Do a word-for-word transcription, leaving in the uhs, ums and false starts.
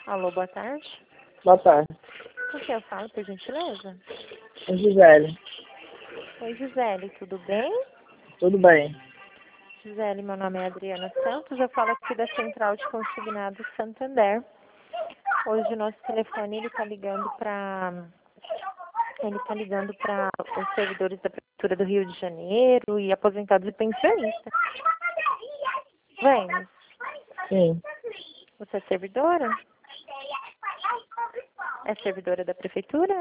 Alô, boa tarde. Boa tarde. Com quem eu falo, por gentileza? É Gisele. Oi, Gisele, tudo bem? Tudo bem. Gisele, meu nome é Adriana Santos, eu falo aqui da Central de Consignados Santander. Hoje o nosso telefone ele está ligando para ele tá ligando para os servidores da Prefeitura do Rio de Janeiro e aposentados e pensionistas. Vem, Sim. você é servidora? É servidora da Prefeitura?